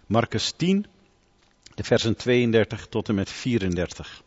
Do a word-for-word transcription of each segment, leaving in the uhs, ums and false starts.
Marcus tien, de versen tweeëndertig tot en met vierendertig.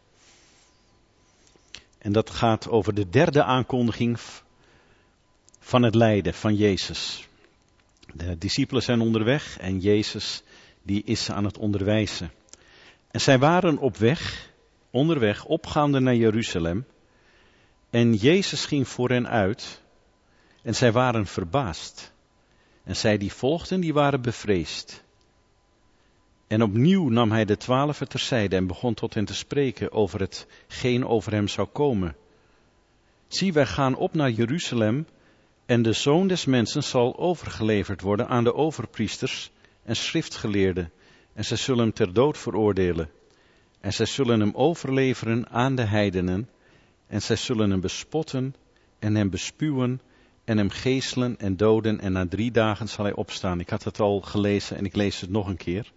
En dat gaat over de derde aankondiging van het lijden van Jezus. De discipelen zijn onderweg en Jezus die is aan het onderwijzen. En zij waren op weg, onderweg, opgaande naar Jeruzalem. En Jezus ging voor hen uit en zij waren verbaasd. En zij die volgden, die waren bevreesd. En opnieuw nam hij de twaalfen terzijde en begon tot hen te spreken over hetgeen over hem zou komen. Zie, wij gaan op naar Jeruzalem en de Zoon des Mensen zal overgeleverd worden aan de overpriesters en schriftgeleerden. En zij zullen hem ter dood veroordelen. En zij zullen hem overleveren aan de heidenen. En zij zullen hem bespotten en hem bespuwen en hem geeselen en doden. En na drie dagen zal hij opstaan. Ik had het al gelezen en ik lees het nog een keer.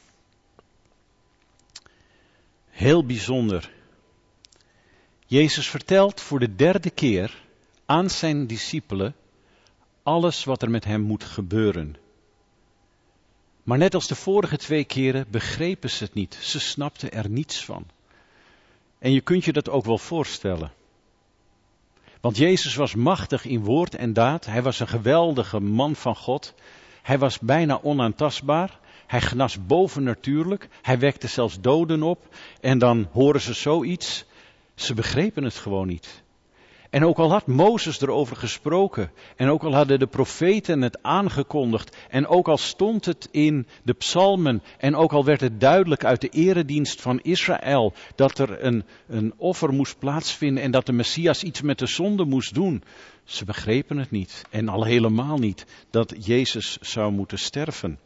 Heel bijzonder. Jezus vertelt voor de derde keer aan zijn discipelen alles wat er met hem moet gebeuren. Maar net als de vorige twee keren begrepen ze het niet. Ze snapten er niets van. En je kunt je dat ook wel voorstellen. Want Jezus was machtig in woord en daad. Hij was een geweldige man van God. Hij was bijna onaantastbaar. Hij genas bovennatuurlijk. Hij wekte zelfs doden op. En dan horen ze zoiets. Ze begrepen het gewoon niet. En ook al had Mozes erover gesproken, en ook al hadden de profeten het aangekondigd, en ook al stond het in de psalmen, en ook al werd het duidelijk uit de eredienst van Israël, dat er een, een offer moest plaatsvinden en dat de Messias iets met de zonde moest doen. Ze begrepen het niet, en al helemaal niet, dat Jezus zou moeten sterven.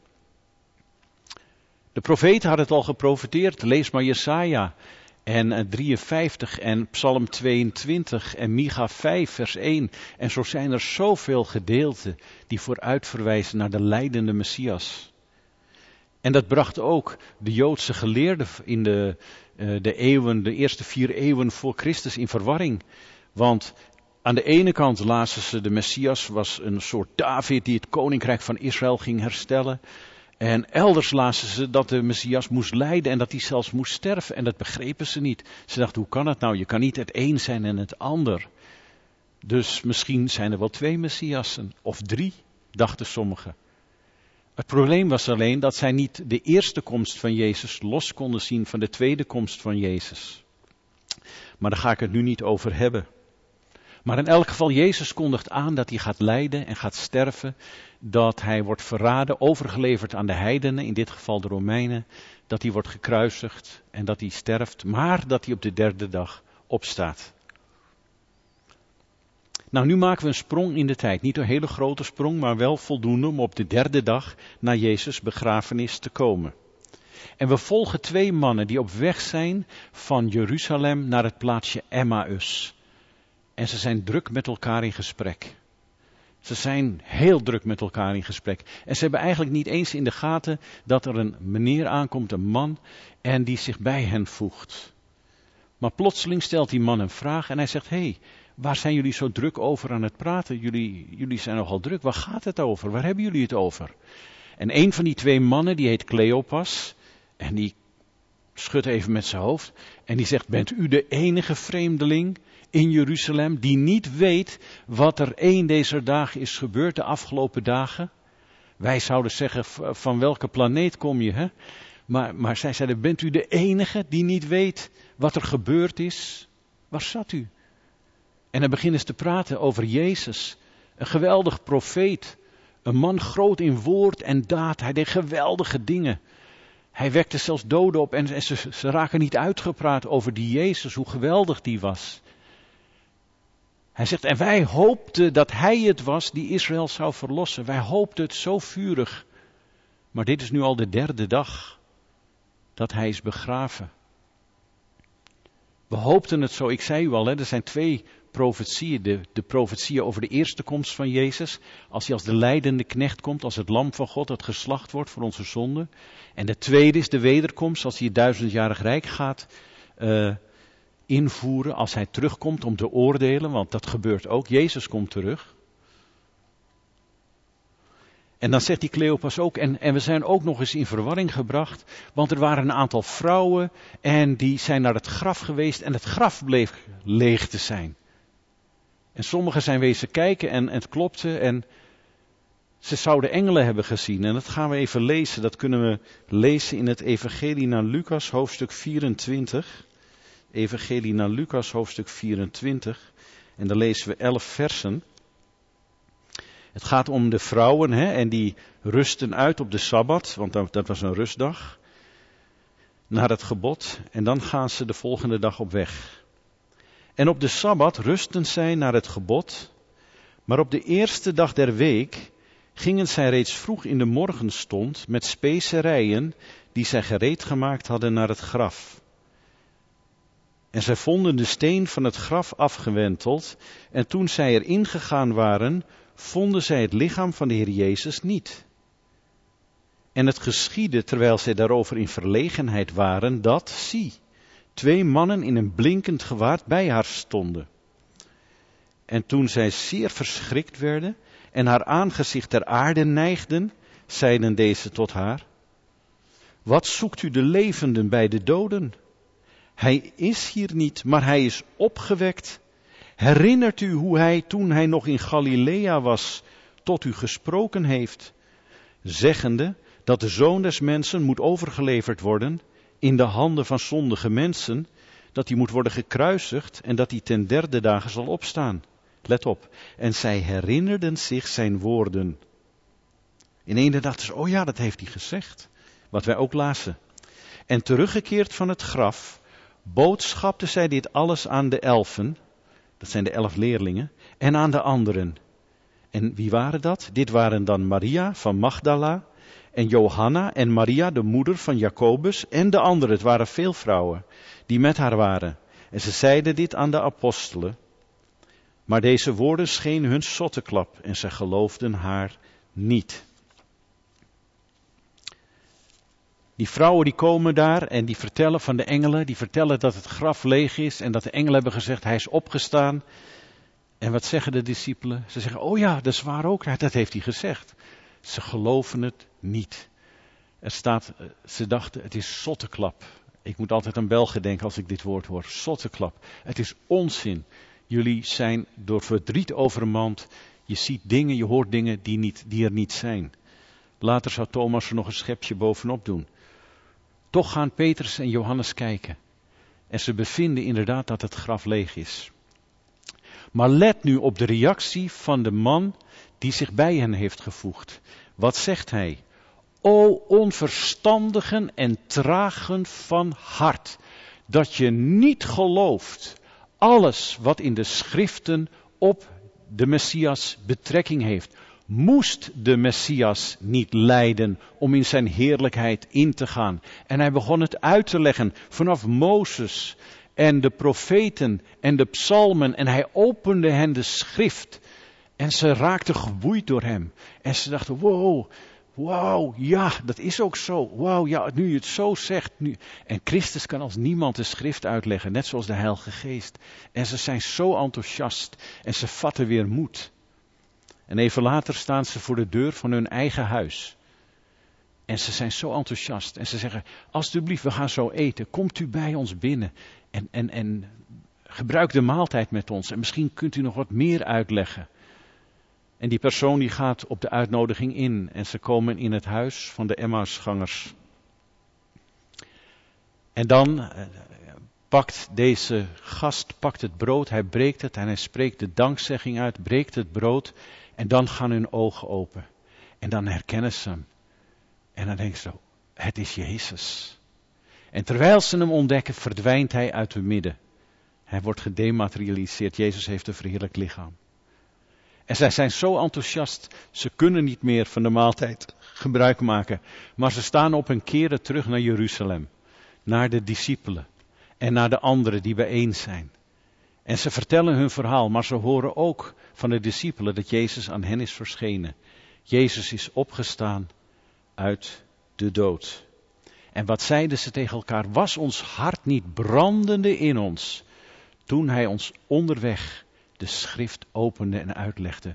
De profeten hadden het al geprofeteerd, lees maar Jesaja. En drieënvijftig en Psalm tweeëntwintig en Micha vijf vers één. En zo zijn er zoveel gedeelten die vooruit verwijzen naar de lijdende Messias. En dat bracht ook de Joodse geleerden in de, uh, de eeuwen, de eerste vier eeuwen voor Christus in verwarring. Want aan de ene kant lazen ze de Messias was een soort David die het koninkrijk van Israël ging herstellen. En elders lazen ze dat de Messias moest lijden en dat hij zelfs moest sterven. En dat begrepen ze niet. Ze dachten, hoe kan het nou? Je kan niet het een zijn en het ander. Dus misschien zijn er wel twee Messiassen. Of drie, dachten sommigen. Het probleem was alleen dat zij niet de eerste komst van Jezus los konden zien van de tweede komst van Jezus. Maar daar ga ik het nu niet over hebben. Maar in elk geval, Jezus kondigt aan dat hij gaat lijden en gaat sterven. Dat hij wordt verraden, overgeleverd aan de heidenen, in dit geval de Romeinen. Dat hij wordt gekruisigd en dat hij sterft, maar dat hij op de derde dag opstaat. Nou, nu maken we een sprong in de tijd. Niet een hele grote sprong, maar wel voldoende om op de derde dag naar Jezus' begrafenis te komen. En we volgen twee mannen die op weg zijn van Jeruzalem naar het plaatsje Emmaus. En ze zijn druk met elkaar in gesprek. Ze zijn heel druk met elkaar in gesprek. En ze hebben eigenlijk niet eens in de gaten dat er een meneer aankomt, een man, en die zich bij hen voegt. Maar plotseling stelt die man een vraag en hij zegt, hé, hey, waar zijn jullie zo druk over aan het praten? Jullie, jullie zijn nogal druk, waar gaat het over? Waar hebben jullie het over? En een van die twee mannen, die heet Cleopas, en die schudt even met zijn hoofd, en die zegt, bent u de enige vreemdeling in Jeruzalem die niet weet wat er een deze dagen is gebeurd, de afgelopen dagen? Wij zouden zeggen, van welke planeet kom je, hè? Maar, maar zij zeiden, bent u de enige die niet weet wat er gebeurd is? Waar zat u? En dan beginnen ze te praten over Jezus, een geweldig profeet, een man groot in woord en daad. Hij deed geweldige dingen. Hij wekte zelfs doden op en ze, ze raken niet uitgepraat over die Jezus, hoe geweldig die was. Hij zegt, en wij hoopten dat hij het was die Israël zou verlossen. Wij hoopten het zo vurig. Maar dit is nu al de derde dag dat hij is begraven. We hoopten het zo, ik zei u al, hè, er zijn twee profetieën. De, de profetieën over de eerste komst van Jezus. Als hij als de lijdende knecht komt, als het lam van God dat geslacht wordt voor onze zonden. En de tweede is de wederkomst, als hij het duizendjarig rijk gaat uh, invoeren. Als hij terugkomt om te oordelen, want dat gebeurt ook. Jezus komt terug. En dan zegt die Cleopas ook, en, en we zijn ook nog eens in verwarring gebracht, want er waren een aantal vrouwen en die zijn naar het graf geweest en het graf bleef leeg te zijn. En sommigen zijn wezen kijken en, en het klopte en ze zouden engelen hebben gezien. En dat gaan we even lezen, dat kunnen we lezen in het Evangelie naar Lucas, hoofdstuk vierentwintig. Evangelie naar Lucas, hoofdstuk vierentwintig. En dan lezen we elf versen. Het gaat om de vrouwen, hè, en die rusten uit op de Sabbat, want dat, dat was een rustdag, naar het gebod. En dan gaan ze de volgende dag op weg. En op de Sabbat rusten zij naar het gebod, maar op de eerste dag der week gingen zij reeds vroeg in de morgenstond met specerijen die zij gereed gemaakt hadden naar het graf. En zij vonden de steen van het graf afgewenteld, en toen zij erin gegaan waren, vonden zij het lichaam van de Heer Jezus niet. En het geschiedde, terwijl zij daarover in verlegenheid waren, dat, zie, twee mannen in een blinkend gewaad bij haar stonden. En toen zij zeer verschrikt werden en haar aangezicht ter aarde neigden, zeiden deze tot haar: wat zoekt u de levenden bij de doden? Hij is hier niet, maar hij is opgewekt. Herinnert u hoe hij, toen hij nog in Galilea was, tot u gesproken heeft, zeggende dat de Zoon des Mensen moet overgeleverd worden in de handen van zondige mensen, dat hij moet worden gekruisigd en dat hij ten derde dagen zal opstaan. Let op. En zij herinnerden zich zijn woorden. In ene dachten ze, oh ja, dat heeft hij gezegd. Wat wij ook lazen. En teruggekeerd van het graf, boodschapte zij dit alles aan de elfen, dat zijn de elf leerlingen, en aan de anderen. En wie waren dat? Dit waren dan Maria van Magdala en Johanna en Maria, de moeder van Jacobus, en de anderen. Het waren veel vrouwen die met haar waren. En ze zeiden dit aan de apostelen. Maar deze woorden schenen hun zotteklap en zij geloofden haar niet. Die vrouwen die komen daar en die vertellen van de engelen, die vertellen dat het graf leeg is en dat de engelen hebben gezegd hij is opgestaan. En wat zeggen de discipelen? Ze zeggen, oh ja, dat is waar ook, dat heeft hij gezegd. Ze geloven het niet. Er staat, ze dachten, het is zotteklap. Ik moet altijd aan Belgen denken als ik dit woord hoor, zotteklap. Het is onzin. Jullie zijn door verdriet overmand. Je ziet dingen, je hoort dingen die, niet, die er niet zijn. Later zou Thomas er nog een schepje bovenop doen. Toch gaan Petrus en Johannes kijken. En ze bevinden inderdaad dat het graf leeg is. Maar let nu op de reactie van de man die zich bij hen heeft gevoegd. Wat zegt hij? O onverstandigen en tragen van hart, dat je niet gelooft alles wat in de schriften op de Messias betrekking heeft. Moest de Messias niet lijden om in zijn heerlijkheid in te gaan? En hij begon het uit te leggen vanaf Mozes en de profeten en de psalmen. En hij opende hen de schrift. En ze raakten geboeid door hem. En ze dachten, wow, wow, ja, dat is ook zo. Wow, ja, nu je het zo zegt. Nu. En Christus kan als niemand de schrift uitleggen, net zoals de Heilige Geest. En ze zijn zo enthousiast en ze vatten weer moed. En even later staan ze voor de deur van hun eigen huis. En ze zijn zo enthousiast. En ze zeggen, alsjeblieft, we gaan zo eten. Komt u bij ons binnen. En, en, en gebruik de maaltijd met ons. En misschien kunt u nog wat meer uitleggen. En die persoon die gaat op de uitnodiging in. En ze komen in het huis van de Emmausgangers. En dan uh, pakt deze gast pakt het brood. Hij breekt het en hij spreekt de dankzegging uit. Breekt het brood. En dan gaan hun ogen open. En dan herkennen ze hem. En dan denken ze, het is Jezus. En terwijl ze hem ontdekken, verdwijnt hij uit hun midden. Hij wordt gedematerialiseerd. Jezus heeft een verheerlijk lichaam. En zij zijn zo enthousiast, ze kunnen niet meer van de maaltijd gebruik maken. Maar ze staan op hun keren terug naar Jeruzalem. Naar de discipelen. En naar de anderen die bijeen zijn. En ze vertellen hun verhaal, maar ze horen ook van de discipelen dat Jezus aan hen is verschenen. Jezus is opgestaan uit de dood. En wat zeiden ze tegen elkaar? Was ons hart niet brandende in ons toen hij ons onderweg de schrift opende en uitlegde?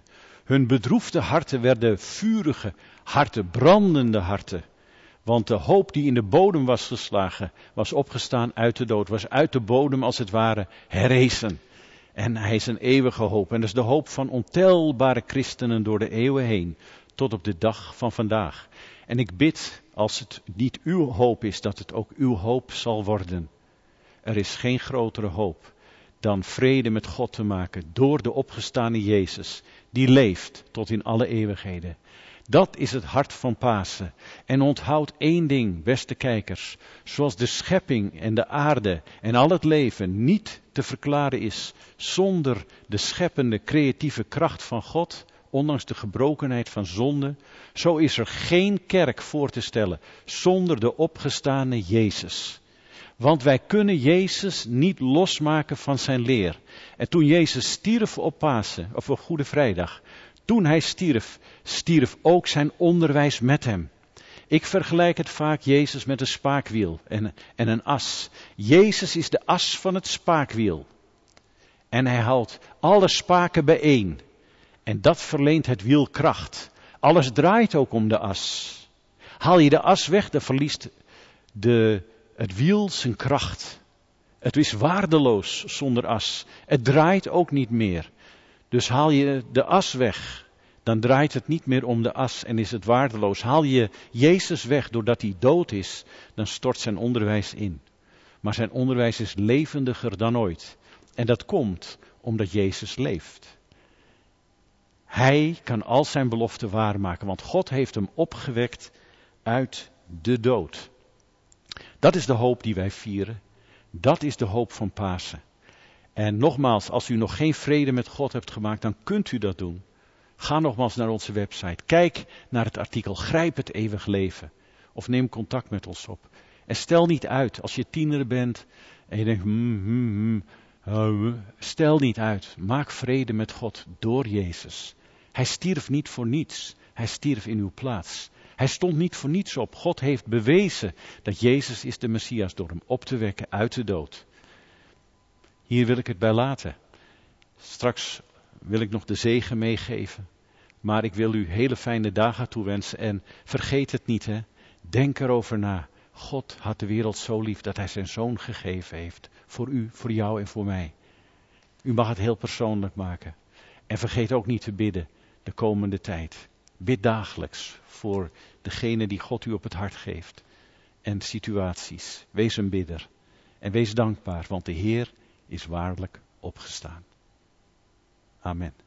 Hun bedroefde harten werden vurige harten, brandende harten. Want de hoop die in de bodem was geslagen, was opgestaan uit de dood, was uit de bodem als het ware herrezen. En hij is een eeuwige hoop. En dat is de hoop van ontelbare christenen door de eeuwen heen, tot op de dag van vandaag. En ik bid, als het niet uw hoop is, dat het ook uw hoop zal worden. Er is geen grotere hoop dan vrede met God te maken door de opgestane Jezus, die leeft tot in alle eeuwigheden. Dat is het hart van Pasen. En onthoud één ding, beste kijkers. Zoals de schepping en de aarde en al het leven niet te verklaren is zonder de scheppende, creatieve kracht van God, ondanks de gebrokenheid van zonde, zo is er geen kerk voor te stellen zonder de opgestane Jezus. Want wij kunnen Jezus niet losmaken van zijn leer. En toen Jezus stierf op Pasen, of op Goede Vrijdag, toen hij stierf, stierf ook zijn onderwijs met hem. Ik vergelijk het vaak Jezus met een spaakwiel en, en een as. Jezus is de as van het spaakwiel. En hij houdt alle spaken bijeen. En dat verleent het wiel kracht. Alles draait ook om de as. Haal je de as weg, dan verliest de, het wiel zijn kracht. Het is waardeloos zonder as. Het draait ook niet meer. Dus haal je de as weg, dan draait het niet meer om de as en is het waardeloos. Haal je Jezus weg doordat hij dood is, dan stort zijn onderwijs in. Maar zijn onderwijs is levendiger dan ooit. En dat komt omdat Jezus leeft. Hij kan al zijn beloften waarmaken, want God heeft hem opgewekt uit de dood. Dat is de hoop die wij vieren. Dat is de hoop van Pasen. En nogmaals, als u nog geen vrede met God hebt gemaakt, dan kunt u dat doen. Ga nogmaals naar onze website. Kijk naar het artikel Grijp het eeuwig leven. Of neem contact met ons op. En stel niet uit, als je tiener bent en je denkt, hmm, hmm, hmm, uh, stel niet uit. Maak vrede met God door Jezus. Hij stierf niet voor niets. Hij stierf in uw plaats. Hij stond niet voor niets op. God heeft bewezen dat Jezus is de Messias door hem op te wekken uit de dood. Hier wil ik het bij laten. Straks wil ik nog de zegen meegeven. Maar ik wil u hele fijne dagen toewensen. En vergeet het niet, hè. Denk erover na. God had de wereld zo lief dat hij zijn zoon gegeven heeft. Voor u, voor jou en voor mij. U mag het heel persoonlijk maken. En vergeet ook niet te bidden de komende tijd. Bid dagelijks voor degene die God u op het hart geeft. En situaties. Wees een bidder. En wees dankbaar, want de Heer is waarlijk opgestaan. Amen.